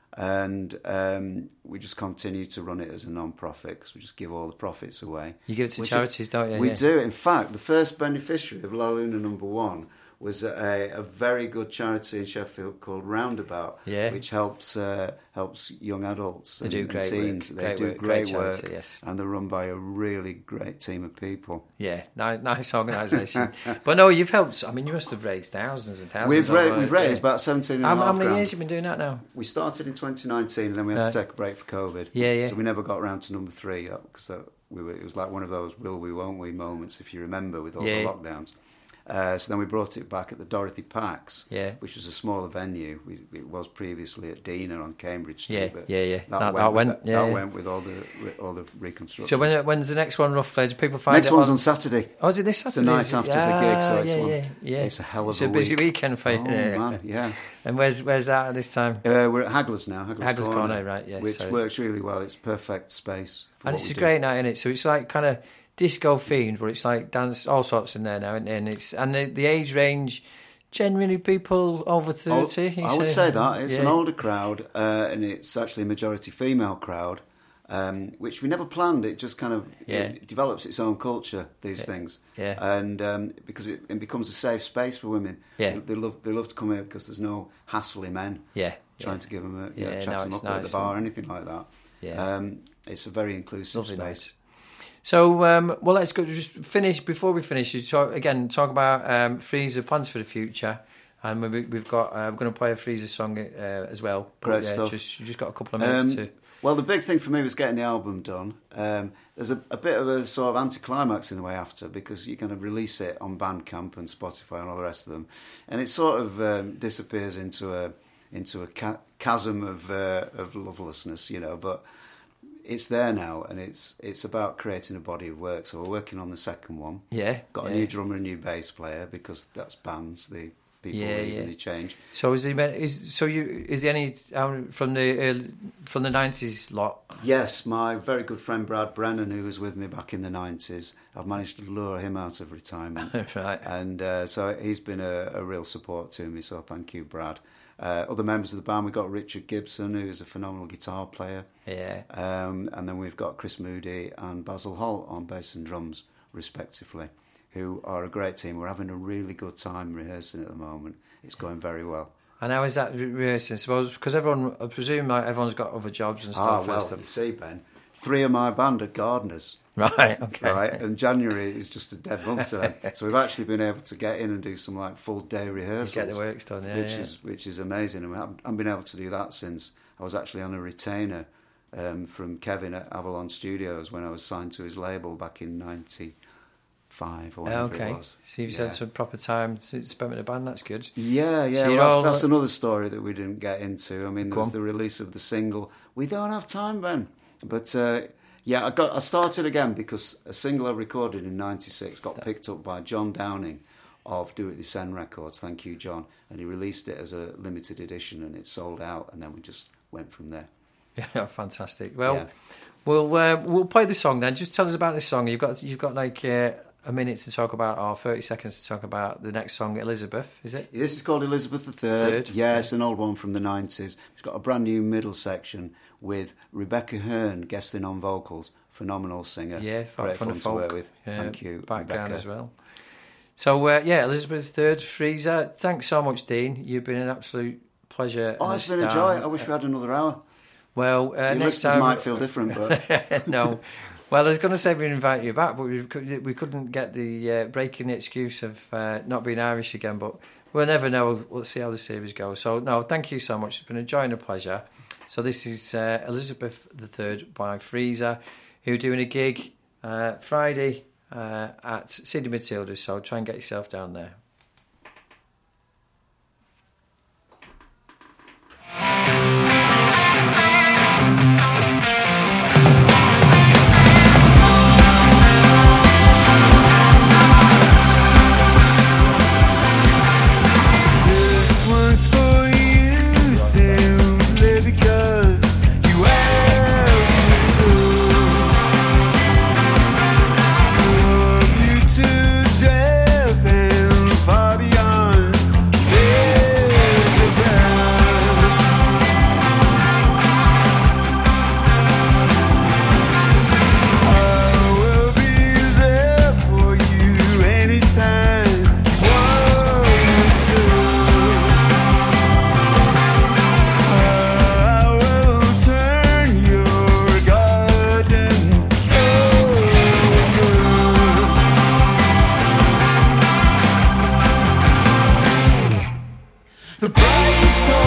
And um, we just continue to run it as a non-profit because we just give all the profits away. You give it to Which charities, don't you? We Yeah. do. In fact, the first beneficiary of La Luna Number One was a, a very good charity in Sheffield called Roundabout, Yeah. which helps uh, helps young adults They and, do and great teens. work. They Great do work, great, great work, charity, yes. and they're run by a really great team of people. Yeah, nice, nice organisation. But no, you've helped. I mean, you must have raised thousands and thousands. We've, ra- over- we've raised yeah. about seventeen and a How, half how many grand. years have you been doing that now? We started in twenty nineteen, and then we had Right. to take a break for COVID. Yeah, yeah. So we never got around to number three because we were, it was like one of those "will we, won't we" moments, if you remember, with all Yeah. the lockdowns. Uh, so then we brought it back at the Dorothy Pax, Yeah. which was a smaller venue. We, it was previously at Dina on Cambridge Street. Yeah, but yeah, yeah. That, That- went, that went, that, yeah, that yeah. went with all the all the reconstruction. So when when's the next one, roughly? Do people find Next it one's on... on Saturday. Oh, is it this It's Saturday? the night Is it? after the gig, so Ah, it's yeah, one- yeah, yeah. it's a hell of it's a a busy week. weekend for you. Oh man, yeah. And where's where's that at this time? Uh, we're at Haggler's now, Haggler's, Haggler's Corner, Corner, right, yeah, which so- works really well. It's perfect space. For And what it's we a do. great night, isn't it? So it's like kind of disco themed, but it's like dance, all sorts in there now, isn't it? And it's and the, the age range, generally people over Oh, thirty. you I would say that it's an Yeah. older crowd, uh, and it's actually a majority female crowd, um, which we never planned. It just kind of Yeah. it develops its own culture. These things, Yeah. and um, because it, it becomes a safe space for women. Yeah. they, they love they love to come here because there's no hassly men Yeah, trying yeah. to give them a you Yeah, know, chat no, them it's up at nice the bar or and- anything like that. Yeah. Um, it's a very inclusive Lovely space. night. So, um, well, let's go. Just finish before we finish. You talk again. Talk about um, Freezer plans for the future, and we, we've got. Uh, we're going to play a Freezer song uh, as well. But, Great yeah, stuff. Just you just got a couple of minutes Um, to. Well, the big thing for me was getting the album done. Um, there's a, a bit of a sort of anticlimax in the way after because you kind of release it on Bandcamp and Spotify and all the rest of them, and it sort of um, disappears into a into a ca- chasm of uh, of lovelessness, you know. But it's there now, and it's it's about creating a body of work. So we're working on the second one. Yeah, Got a yeah. new drummer, and a new bass player because that's bands. The people Yeah, leave yeah. and they change. So is he? Is so you? Is there any um, from the early, from the nineties lot? Yes, my very good friend Brad Brennan, who was with me back in the nineties, I've managed to lure him out of retirement. Right. And uh, so he's been a, a real support to me, so thank you, Brad. Uh, other members of the band, we've got Richard Gibson, who's a phenomenal guitar player. Yeah. Um, and then we've got Chris Moody and Basil Holt on bass and drums, respectively, who are a great team. We're having a really good time rehearsing at the moment. It's going very well. And how is that re- rehearsing? Suppose because everyone, I presume, like, everyone's got other jobs and Ah, stuff. and well, stuff. you see, Ben, three of my band are gardeners. Right. Okay. Right, and January is just a dead month to them. So we've actually been able to get in and do some like full day rehearsals, Get the works done. Yeah. which yeah. is which is amazing. And we haven't, haven't been able to do that since I was actually on a retainer um, from Kevin at Avalon Studios when I was signed to his label back in ninety-five or whatever Okay. it was. So you've yeah. had some proper time to spend with the band. That's good. Yeah, yeah. So you're well, that's, all- that's another story that we didn't get into. I mean, there Go was on. the release of the single. We don't have time, Ben. But uh, yeah, I got. I started again because a single I recorded in ninety-six got picked up by John Downing of Do It This End Records. Thank you, John. And he released it as a limited edition, and it sold out. And then we just went from there. Yeah, fantastic. Well, Yeah. we'll uh, we'll play the song then. Just tell us about this song. You've got you've got like uh, a minute to talk about, or thirty seconds to talk about the next song, Elizabeth, is it? This is called Elizabeth the Third. Third. Yeah, it's an old one from the nineties. It's got a brand new middle section with Rebecca Hearn guesting on vocals. Phenomenal singer. Yeah, fun, Great fun, fun of to work folk. with. Yeah, Thank you, background Rebecca. as well. So, uh, yeah, Elizabeth the Third, Freezer. Thanks so much, Dean. You've been an absolute pleasure. Oh, and it's a been a star. joy. I wish we had another hour. Well, uh, Your next listeners time might feel different, but... no. Well, I was going to say we'd invite you back, but we, could, we couldn't get the uh, breaking the excuse of uh, not being Irish again. But we'll never know. We'll see how the series goes. So, no, thank you so much. It's been a joy and a pleasure. So this is uh, Elizabeth the Third by Freezer, who are doing a gig uh, Friday uh, at Sydney Matildas. So try and get yourself down there. The bright